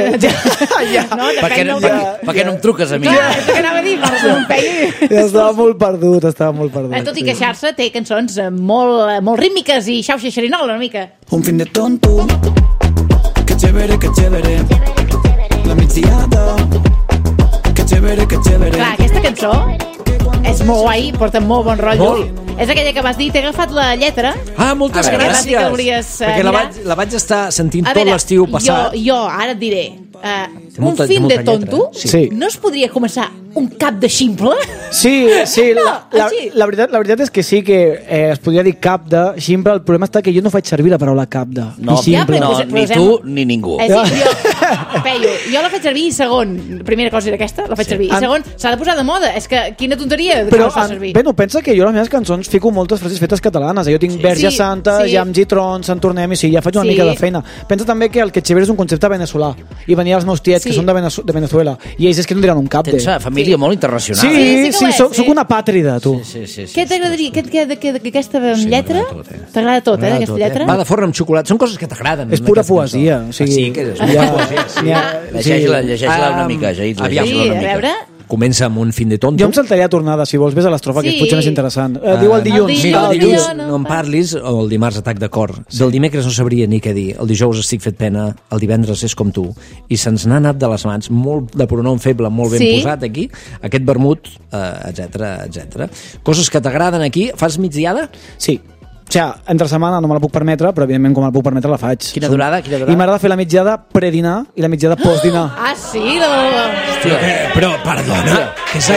Per què no em truques a mi?
Clar, és que anava a dir,
estava molt perdut.
Tot i queixar-se, té cançons molt rítmiques i xauxa xerinola, una mica.
Un fin de tonto, que chévere, la migdiada, que chévere.
Clar, aquesta cançó és molt guai, porta molt bon rotllo. És aquella que vas dir, t'he agafat la lletra.
Ah, moltes
Perquè vas dir que
gràcies.
hauries,
Perquè la vaig estar sentint tot l'estiu passat.
Jo ara et diré, un
molta
fin de
lletra.
tonto,
Sí.
no es podria començar un cap de ximple?
Sí,
així.
la veritat és que sí que es podria dir cap de ximple. El problema està que jo no faig servir la paraula cap de.
No,
ni ximple.
no,
posem-
ni tu ni ningú.
És a dir, jo la faig servir i segon, primera cosa era aquesta, la faig servir. I segon, s'ha de posar de moda. És que quina tonteria que
Però,
la fa servir.
bé, no, pensa que jo a les meves cançons fico moltes frases fetes catalanes. Jo tinc Verge
Sí,
Santa,
sí.
Jams i Trons, Sant Tornem, i sí, ja faig una
Sí.
mica de feina. Pensa també que el que xever és un concepte veneçolà. I venia els meus tiets, que
Sí.
són de Venezuela. I ells és que no diran un cap de.
Tens una família molt internacional.
Sí,
Sí,
sí,
que ho és,
soc una pàtrida, tu.
Sí.
Què t'agradaria? D'aquesta lletra?
m'agrada tot,
T'agrada tot, d'aquesta lletra?
Va de forn amb xocolata. Són coses que t'agraden.
És
en
pura
aquesta
poesia.
cançó.
O sigui,
Sí, que és
hi ha-
pura poesia. Sí.
n'hi ha-
Llegeix-la una mica, Jair.
Aviam,
Sí,
llegeix-la una
a
mica.
veure...
Comença amb un fin de tonto.
Jo em saltaria a tornada, si vols, ves a l'estrofa, que és
Sí.
potser més interessant. Diu el dilluns.
Mira, el
dilluns,
dilluns
no
no em parlis, o el dimarts atac de cor. Del dimecres no sabria ni què dir. El dijous estic fet pena, el divendres és com tu. I se'ns n'ha anat de les mans. Molt de pronom feble, molt ben
Sí.
posat aquí. Aquest vermut, etc. Coses que t'agraden aquí. Fas migdiada?
Sí. O sigui, entre setmana no me la puc permetre, però evidentment com me la puc permetre la faig.
Quina durada?
I m'agrada fer la mitjada predinar i la mitjada postdinar.
Ah, sí? De...
Però, perdona,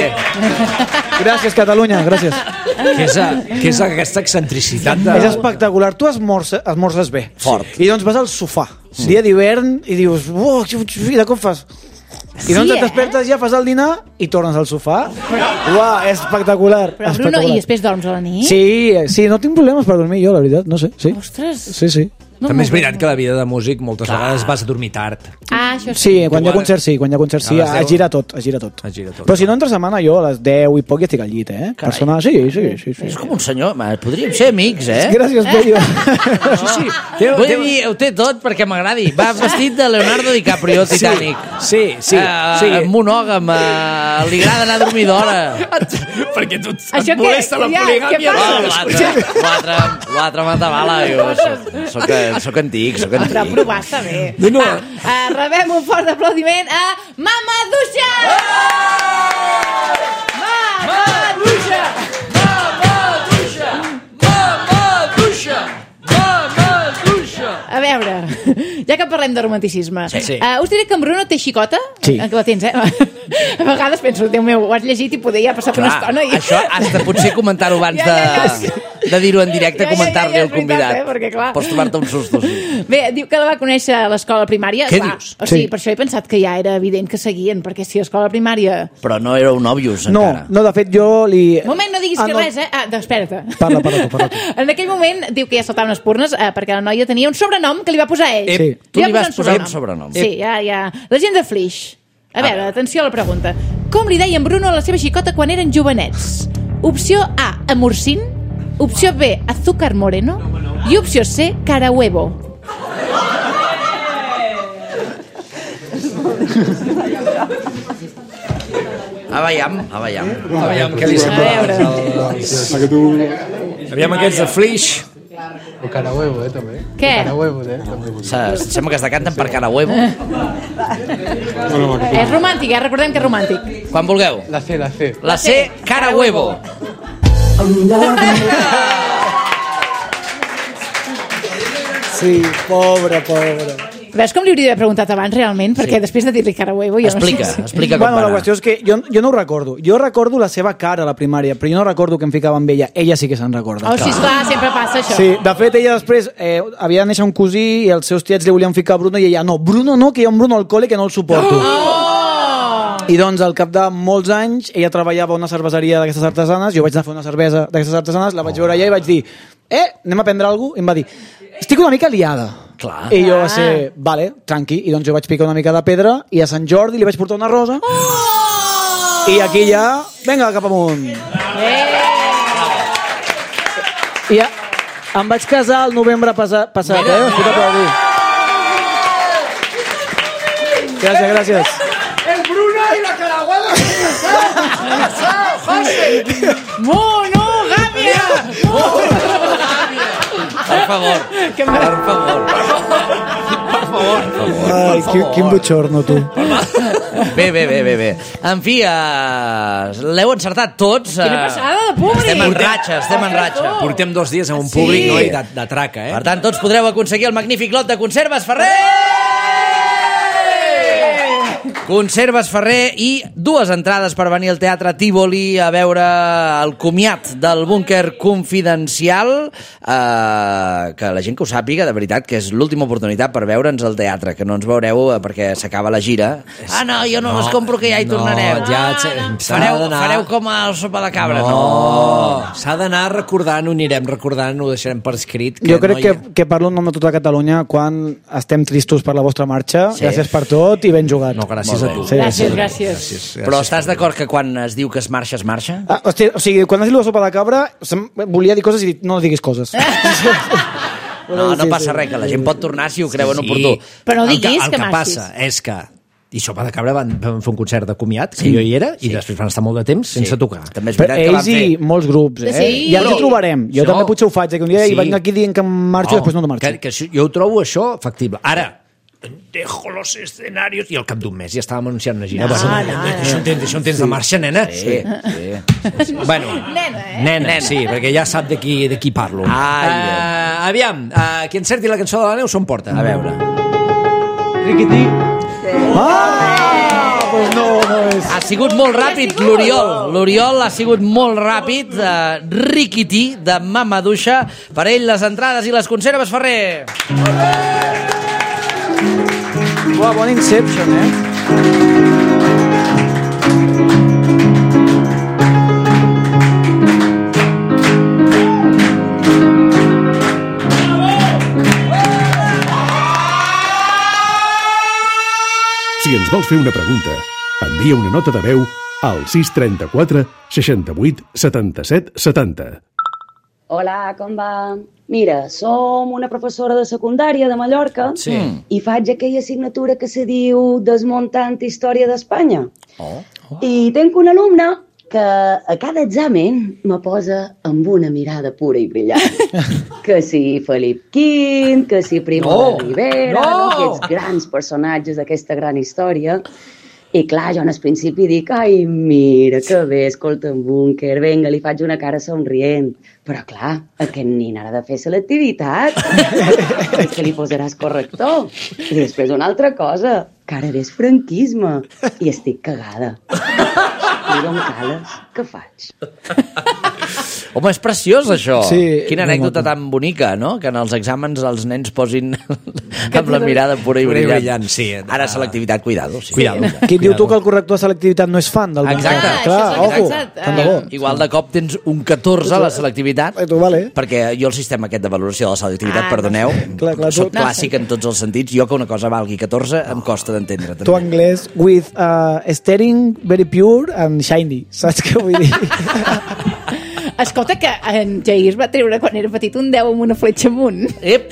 Gràcies, Catalunya, gràcies.
què és aquesta excentricitat de...
És espectacular. Tu esmorces bé.
Fort.
I doncs vas al sofà. Dia d'hivern i dius... I de cop fas... I doncs et despertes, ja fas el dinar i tornes al sofà. Uau, és espectacular.
Però, Bruno, i després dorms a la nit?
Sí, no tinc problemes per dormir jo, la veritat, no sé. Sí.
Ostres.
Sí.
No
També és
m'ho
veritat que la vida de músic moltes vegades vas a dormir tard.
Ah, això sí.
Sí, quan hi ha concert sí,
A les 10.
es gira tot.
Es gira tot.
Però si no, entre setmana jo a les 10 i poc ja estic al llit, eh? Per sonar, sí.
És com un senyor... Podríem ser amics, eh?
Gràcies, Pello.
Sí.
Vull dir, ho té tot perquè m'agradi. Va vestit de Leonardo DiCaprio, Titanic.
Sí.
Monògam, li agrada anar a dormir d'hora.
Perquè tu
Això què? Què passa?
L'altre m'atabala. Soc antic.
Però provar està bé.
No.
Rebem un fort aplaudiment a Mama Duixa! A veure, ja que parlem de romanticisme,
Sí.
us diré que en Bruno té xicota?
Sí.
Que la tens, eh? A vegades penso, Déu meu, ho has llegit i poder ja ha passat una estona i...
Això has de potser comentar-ho abans de dir-ho en directe, comentar-li al
és veritat,
convidat.
perquè, clar...
Pots trobar-te un susto, sí.
Bé, diu que la va conèixer a l'escola primària.
Què
Clar,
dius?
O sigui,
Sí.
per això he pensat que ja era evident que seguien, perquè si a escola primària...
Però no éreu nòvios, encara.
No, de fet jo li...
Un moment, no diguis que res, eh? Ah, espera't.
Parla tu.
En aquell moment diu que ja saltaven espurnes perquè la noia tenia un sobrenom que li va posar ell.
Sí.
Tu li
va
vas posar un sobrenom.
Sí, ja. La gent de Flix. A veure, atenció a la pregunta. Com li deia en Bruno a la seva xicota quan eren jovenets? Opció A, amorcín. Opció B, azúcar moreno. I opció C, carahuevo.
Aviam.
Aviam què li
A
sembla.
veure.
Aviam aquests de Flix.
O carahuevo, també.
Què?
Carahuevo, també.
Sembla que es decanten per cara huevo.
És romàntic, recordem que és romàntic.
Quan vulgueu.
La C.
La C, cara huevo.
Sí, pobre.
Veus com li hauria d'haver preguntat abans, realment? Perquè després de dir-li carahuevo... Jo
Explica
no sé.
com va
Bueno, la
anar.
qüestió és que jo no ho recordo. Jo recordo la seva cara a la primària, però jo no recordo que em ficava amb ella. Ella sí que se'n recorda.
Oh, sí, esclar, sempre passa això.
Sí, de fet, ella després havia de néixer un cosí i els seus tiets li volien ficar Bruno i ella, no, Bruno no, que hi ha un Bruno al col·le que no el suporto. I doncs, al cap de molts anys, ella treballava a una cerveseria d'aquestes artesanes, jo vaig anar a fer una cervesa d'aquestes artesanes, la vaig veure allà i vaig dir, anem a prendre alguna cosa? I em va dir, estic una mica liada.
Clar.
I jo va ser, vale, tranqui. I doncs jo vaig picar una mica de pedra i a Sant Jordi li vaig portar una rosa. I aquí ja, vinga, cap amunt. I ja, em vaig casar el novembre passat, Escolta per dir. Gràcies.
El Bruno i la carahueva.
Monogàmia!
Per favor.
Ai, quin bochorno, tu.
Bé. En fi, l'heu encertat tots.
Quina passada de públic!
Estem en ratxa.
Portem 2 dies en un públic, no? I de traca,
Per tant, tots podreu aconseguir el magnífic lot de Conserves Ferrer! Conserves Ferrer i 2 entrades per venir al Teatre Tívoli a veure el comiat del Búnquer Confidencial, que la gent que ho sàpiga, de veritat, que és l'última oportunitat per veure'ns al teatre, que no ens veureu perquè s'acaba la gira. No, jo no les compro, que ja hi tornarem. Fareu com el sopa de cabra.
No. S'ha d'anar recordant, ho anirem recordant, ho deixarem per escrit.
Jo crec que parlo en nom de tota Catalunya quan estem tristos per la vostra marxa. Gràcies per tot i ben jugat.
No, gràcies a tu.
Gràcies.
Però estàs d'acord que quan es diu que es marxa, es marxa?
O sigui, quan has dit la sopa de cabra, volia dir coses i dic, no diguis coses.
No passa res, que la gent pot tornar si ho creuen oportú.
Però no diguis que marxis.
El que passa és que i Sopa de Cabra van fer un concert de comiat, que jo hi era, i després van estar molt de temps sense tocar.
També és veritat que van fer...
Ells i molts grups, Ja ens hi trobarem. Jo també potser ho faig, que un dia hi venc aquí dient que marxo i després no marxo.
Jo ho trobo això factible. Ara, dejo los escenarios i al cap d'un mes ja estàvem anunciant una gira. Això en temps de marxa, nena?
Sí.
Bueno, nena, sí, perquè ja sap de qui parlo. Aviam, qui encerti la cançó de la neu s'ho emporta.
A veure.
Riquití. Pues no és.
Ha sigut molt ràpid l'Oriol ha sigut molt ràpid. Riquití, de Mamaduixa, per ell les entrades i les conserves Ferrer.
Bon Inception,
Si ens vols fer una pregunta, envia una nota de veu al 634 68 77 70.
Hola, com va? Mira, som una professora de secundària de Mallorca i faig aquella assignatura que se diu Desmuntant Història d'Espanya. I tenc una alumna que a cada examen me posa amb una mirada pura i brillant. Que si Felip V, que si Primo de Rivera, aquests grans personatges d'aquesta gran història. I clar, jo al principi dic, ai, mira, que bé, escolta, en Búnquer, vinga, li faig una cara somrient. Però clar, aquest nin ara ha de fer selectivitat. És que li posaràs corrector. I després una altra cosa, que ara és franquisme. I estic cagada. I d'on cales, què faig?
Home, és preciós, això.
Sí,
quina anècdota tan bonica, no? Que en els exàmens els nens posin amb la mirada pura i brillant.
Sí.
Ara selectivitat, cuidado.
Cuidado.
Qui diu tu que el corrector de selectivitat no és fan del Búnquer?
Exacte.
Clar, ojo.
Igual de cop tens un 14 a la selectivitat, perquè jo el sistema aquest de valoració de la selectivitat, perdoneu, soc clàssic en tots els sentits. Jo que una cosa valgui 14 em costa d'entendre.
Tu anglès, with steering very pure and shiny. Saps què vull dir?
Escolta, que en Jair va treure quan era petit un 10 amb una fletxa amunt.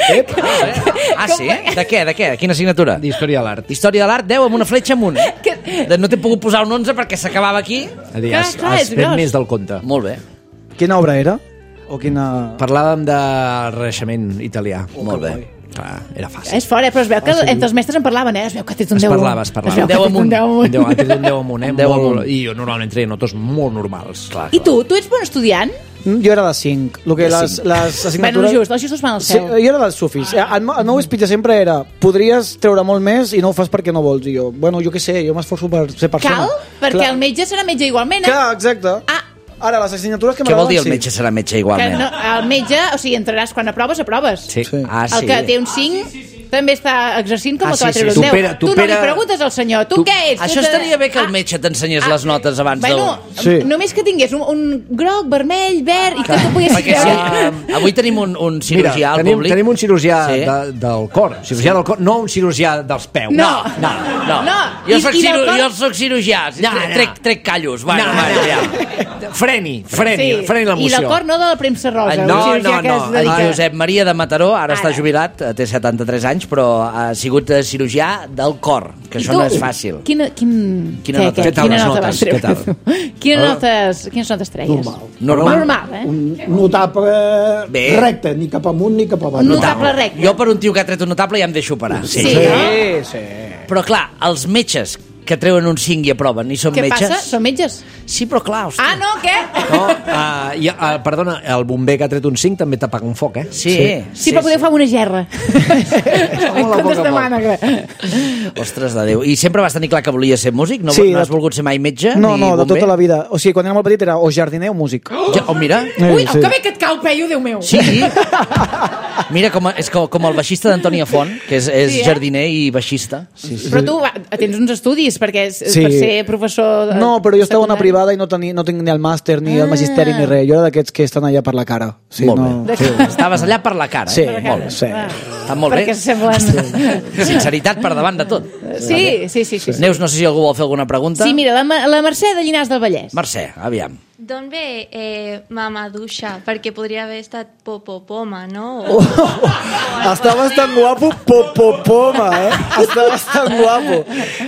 Sí? De què? Quina assignatura?
D'Història de l'Art.
Història de l'Art, 10 amb una fletxa amunt. No t'he pogut posar un 11 perquè s'acabava aquí.
Has fet més del compte.
Molt bé.
Quina obra era? O quina...
Parlàvem del Renaixement italià.
Molt bé.
Clar, era fàcil.
És fort, però es veu que entre els mestres en parlaven, Es veu que tens un 10
amunt. Es parlava.
Un 10 amunt.
Ha tret un 10 amunt, I jo normalment treia notes molt normals.
I tu ets bon estudiant?
Jo era de 5. Les assignatures...
Bueno, els justos van al cel.
Jo era dels sufis. El meu espitge sempre era podries treure molt més i no ho fas perquè no vols. I jo, jo què sé, jo m'esforço per ser persona.
Cal? Perquè el metge serà metge igualment,
Clar, exacte. Ara, les assignatures que m'agraden...
Què vol dir el metge serà metge igualment?
El metge, o sigui, entraràs quan aproves.
Sí.
El que té un 5 també està exercint com el que va treure un 10. Tu no li preguntes al senyor, tu què ets?
Això estaria bé que el metge t'ensenyés les notes abans
de... Només que tingués un groc, vermell, verd, i que tu puguis treure.
Avui tenim un cirurgià al públic.
Tenim un cirurgià del cor. Cirurgià del cor, no un cirurgià dels peus.
No.
Jo soc cirurgià. Trec callos. Freni l'emoció.
I del cor no de la premsa rosa.
No. El Josep Maria de Mataró, ara està jubilat, té 73 anys, però ha sigut cirurgià del cor, que això no és fàcil.
Quina nota vas treure? Quines notes treies? Normal,
Un notable recte, ni cap amunt ni cap avall.
Notable recte.
Jo per un tio que ha tret un notable ja em deixo parar.
Sí.
Però clar, els metges que treuen un 5 i aproven, i són
Què
metges.
passa? Són metges?
Sí, però clar, hòstia.
Ah, no, què?
No, perdona, el bomber que ha tret un 5 també t'apaga un foc,
Sí,
Sí, però podeu fer una gerra. En comptes de mànega.
Ostres de Déu. I sempre vas tenir clar que volies ser músic? No,
Sí,
no has volgut ser mai metge?
No,
ni
no, de
bomber?
tota la vida. O sigui, quan era molt petit era o jardiner o músic.
Mira.
Ui, que bé que et cau, Peyu, Déu meu.
Sí. Mira, és com el baixista d'Antònia Font, que és
Sí,
jardiner i baixista.
Però tu tens uns estudis per ser professor...
No, però jo estava a una privada i no tinc ni el màster, ni el magisteri, ni res. Jo era d'aquests que estan allà per la cara. Sí,
Molt bé. Estaves allà per la cara.
Sí,
molt bé.
Sí.
Està molt bé.
Perquè semblen...
Sinceritat per davant de tot.
Sí.
Neus, no sé si algú vol fer alguna pregunta.
Sí, mira, la Mercè de Llinars del Vallès.
Mercè, aviam.
D'on ve Mamadusha? Perquè podria haver estat Popopoma, no?
Està bastant guapo, Popopoma, Està bastant guapo.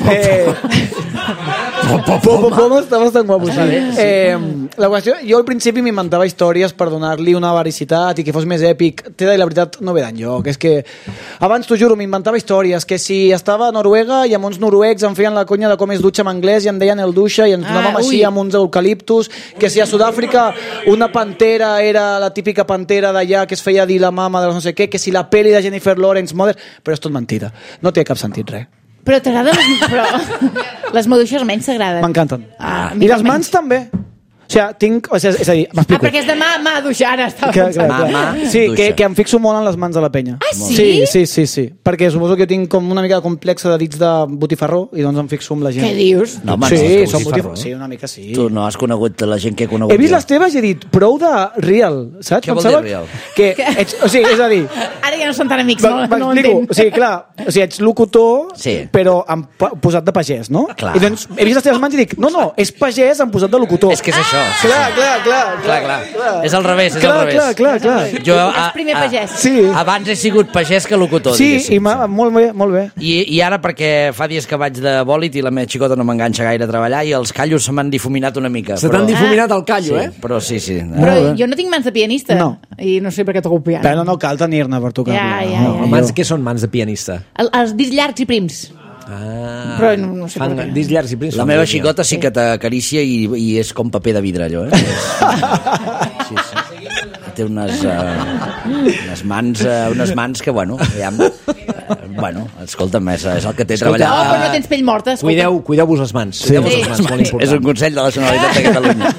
Popopoma està bastant guapo, sí. La qüestió, jo al principi m'inventava històries per donar-li una vericitat i que fos més èpic. T'he de dir la veritat, no ve d'enlloc. És que abans, t'ho juro, m'inventava històries que si estava a Noruega i amb uns noruecs em feien la conya de com es dutxa en anglès i em deien el dutxa i ens donàvem així amb uns eucaliptus, que si a Sud-àfrica una pantera era la típica pantera d'allà que es feia dir la mama de no sé què, que si la pel·li de Jennifer Lawrence Mother, però és tot mentida, no té cap sentit res.
Però t'agraden les maduixes menys t'agraden?
M'encanten. I les mans també. O sigui, és a dir, m'explico.
Perquè és de mà duixar, ara estava
pensant. Sí, que em fixo molt en les mans de la penya.
Ah, sí?
Sí. Perquè suposo que tinc com una mica de complex de dits de botifarró i doncs em fixo amb la gent.
Què dius?
No, home,
sí, som botifarró. Sí, una mica sí.
Tu no has conegut la gent que he conegut.
He vist les teves i he dit, prou de real, saps?
Què vol dir real?
O sigui, és a dir...
Ara ja no són tan amics, no ho entenc.
O sigui, clar, ets locutor, però posat de pagès, no?
Clar.
I doncs he vist les teves mans i dic, no, és pagès amb posat de locutor.
És que és això.
Clar.
És al revés,
Clar.
Jo,
És primer pagès.
Sí.
Abans he sigut pagès que locutor,
diguéssim. Sí, molt bé.
I ara perquè fa dies que vaig de bòlit i la meva xicota no m'enganxa gaire a treballar i els callos se m'han difuminat una mica.
Se t'han difuminat el callo,
Però sí.
Però jo no tinc mans de pianista. No. I no sé per què toco piano.
Però no cal tenir-ne per tocar.
Ja.
Mans, què són mans de pianista?
Els dits llargs i prims. Però no sé per què.
Dits llargs i prims.
La meva xicota sí que t'acarícia i és com paper de vidre, allò, Sí. Té unes mans que, bueno, escolta'm, és el que té treballat.
Però no tens pell morta.
Cuideu-vos les mans. Cuideu-vos les mans, molt important.
És un consell de la Generalitat de Catalunya.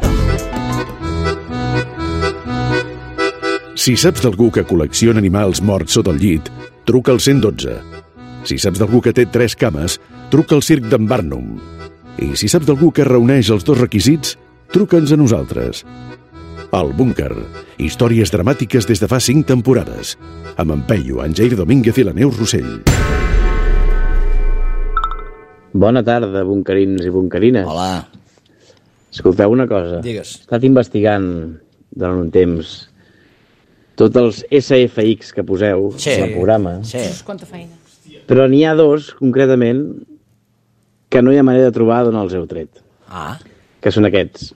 Si saps d'algú que col·lecciona animals morts sota el llit, truca al 112. Si saps d'algú que té 3 cames, truca al circ d'en Barnum. I si saps d'algú que reuneix els 2 requisits, truca'ns a nosaltres. El Búnquer. Històries dramàtiques des de fa 5 temporades. Amb en Peyu, en Jair Domínguez i la Neus Rossell.
Bona tarda, bunquerins i bunquerines.
Hola.
Escolteu una cosa.
Digues.
He estat investigant durant un temps tots els SFX que poseu al programa.
Quanta feina.
Però n'hi ha 2, concretament, que no hi ha manera de trobar d'on els heu tret. Que són aquests.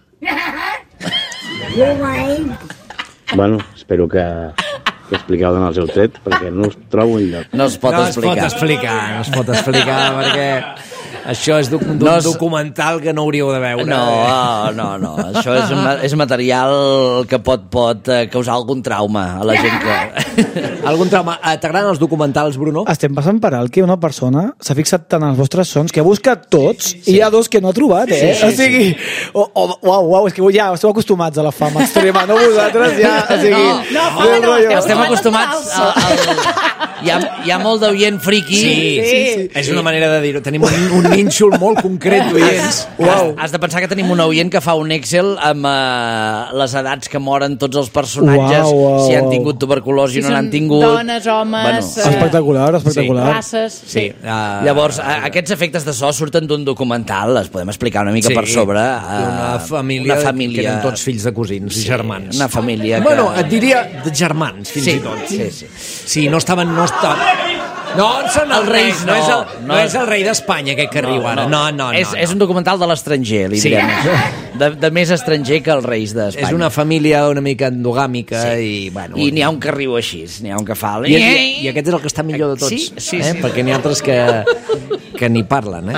Bueno, espero que expliqueu d'on els heu tret, perquè no us trobo enlloc.
No es pot explicar
perquè això és un documental que no hauríeu de veure.
No. Això és material que pot causar algun trauma a la gent que...
Algun trauma. T'agraden els documentals, Bruno?
Estem passant per alt que una persona s'ha fixat tant en els vostres sons que ha buscat tots i hi ha 2 que no ha trobat, O sigui... Uau, és que ja esteu acostumats a la fama extrema, no vosaltres ja...
No,
estem acostumats hi ha molt d'oient friki.
Sí. És una manera de dir-ho. Tenim un nínxol molt concret d'oients.
Has de pensar que tenim un oient que fa un Excel amb les edats que moren tots els personatges, si han tingut tuberculosi o no n'han tingut.
Dones, homes...
Espectacular.
Races.
Sí. Llavors, aquests efectes de so surten d'un documental, les podem explicar una mica per sobre.
Una família que eren tots fills de cosins i germans.
Una família que...
Bueno, et diria de germans, fins i tot. Sí, no estaven... No són els reis, no és el rei d'Espanya aquest que riu ara. No.
És un documental de l'estranger, li direm. De més estranger que els reis d'Espanya.
És una família una mica endogàmica i...
I n'hi ha un que riu així, n'hi ha un que fa...
I aquest és el que està millor de tots.
Sí.
Perquè n'hi ha altres que que ni parlen,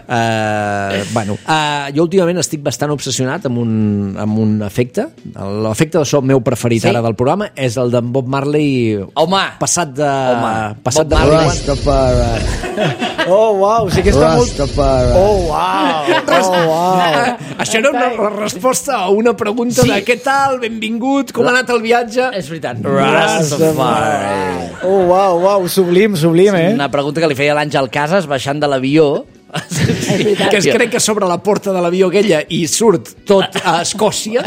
jo últimament estic bastant obsessionat amb un efecte. L'efecte de so meu preferit ara del programa és el d'en Bob Marley.
Home!
Passat de
Oh, uau, sí que està molt...
Oh, uau. Això era una resposta a una pregunta de què tal, benvingut, com ha anat el viatge?
És veritat. Rastafari.
Oh, uau, sublim,
Una pregunta que li feia l'Àngel Casas baixant de l'avió.
Que es crec que s'obre la porta de l'avió aquella i surt tot a Escòcia.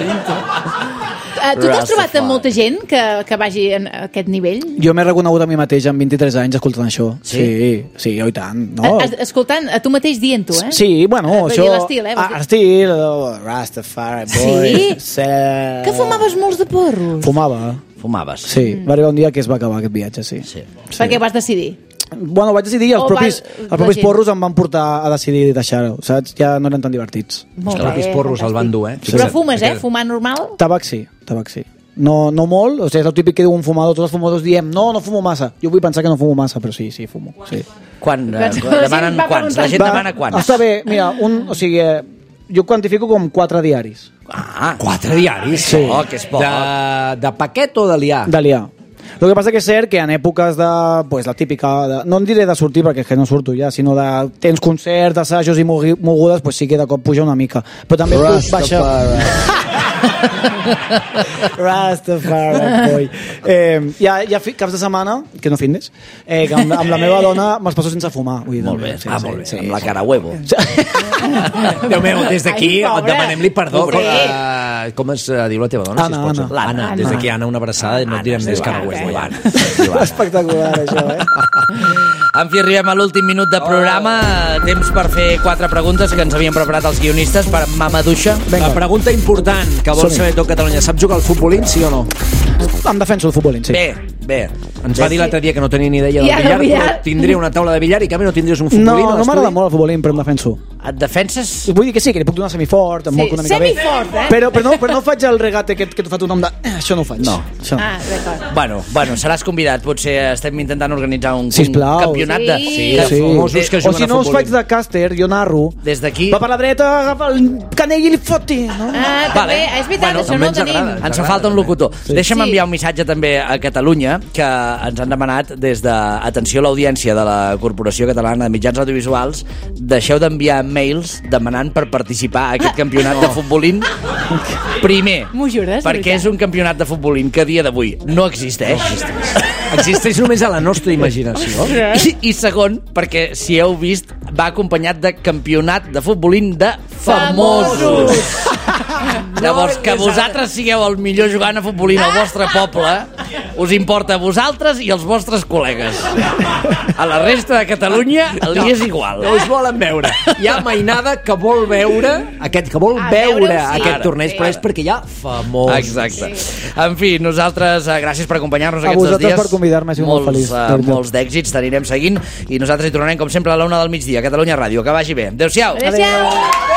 Tu t'has trobat amb molta gent que vagi en aquest nivell?
Jo m'he reconegut a mi mateix amb 23 anys escoltant això. Sí, i tant. No?
Escoltant a tu mateix dient-ho, eh?
Sí, bueno, això...
L'estil,
L'estil, Rastafari boy.
Sí? Que fumaves molts de porros?
Fumaves? Sí, va arribar un dia que es va acabar aquest viatge, sí.
Per què vas decidir?
Bueno, vaig decidir i els propis porros em van portar a decidir deixar-ho, saps? Ja no eren tan divertits.
Els propis porros el van dur,
Però fumes, Fumar normal?
Tabac sí. No molt, o sigui, és el típic que diu un fumador, tots els fumadors diem, no fumo massa. Jo vull pensar que no fumo massa, però sí, fumo. Sí.
Quan? Demanen quants? La gent demana quants?
Està bé, mira, jo quantifico com 4 diaris.
4 diaris?
Sí.
Oh, que és poc.
De paquet o de liar?
De liar. El que passa que és cert que en èpoques de... Pues, la típica... no en diré de sortir perquè és que no surto ja, sinó de tens concerts, assajos i mogudes, pues sí que de cop puja una mica. Però també puc baixar... Rastafari boy. Hi ha caps de setmana, que no fitness, que amb la meva dona me'ls passo sense fumar.
Molt bé, molt bé. Amb la cara huevo.
Déu meu, des d'aquí demanem-li perdó. Com es diu la teva dona?
Anna.
Des d'aquí, Anna, una abraçada i no et direm més cara huevo.
Espectacular, això,
En fi, arribem a l'últim minut de programa. Temps per fer 4 preguntes que ens havien preparat els guionistes per Mamaduixa.
La pregunta important que vols saber tot Catalunya. Saps jugar al futbolín, sí o no?
Em defenso el futbolín, sí.
Bé.
Ens va dir l'altre dia que no tenia ni idea del billar, però tindria una taula de billar i que a mi no tindries un futbolín.
No m'agrada molt el futbolín, però em defenso.
Et defenses?
Vull dir que sí, que li puc donar semifort, em moco una mica bé.
Semifort,
Però no faig el regate que tu fa tothom de... Això no ho faig.
No.
D'acord.
Bueno, seràs convidat. Potser estem intentant organitzar un campionat de...
famosos que juguen a futbolín.
O si no us faig de càster, jo narro.
Des d'aquí...
Va per la dreta, agafa el canell i li foti, no?
També, és veritat, això no ho tenim.
Ens falta un locutor. Deixa'm enviar un missatge també a Catalunya, que ens han demanat des de... Atenció a l'audiència de la Corporació Catalana de Mitjans Audiovisuals, deixeu d'enviar mails demanant per participar a aquest campionat de futbolín. Primer, perquè és un campionat de futbolín que a dia d'avui no existeix.
Existeix només a la nostra imaginació.
I segon, perquè si heu vist, va acompanyat de campionat de futbolín de famosos. Llavors, que vosaltres sigueu el millor jugant a futbolín al vostre poble, us importa a vosaltres i als vostres col·legues. A la resta de Catalunya li és igual.
No us volen veure. Hi ha mainada que vol veure aquest torneig, però és perquè hi ha famós.
Exacte. En fi, nosaltres, gràcies per acompanyar-nos aquests 2 dies.
A vosaltres per convidar-me, he sigut molt feliç.
Molts d'èxits, t'anirem seguint i nosaltres hi tornarem com sempre a la 1 del migdia a Catalunya Ràdio. Que vagi bé. Adéu-siau.
Adéu-siau.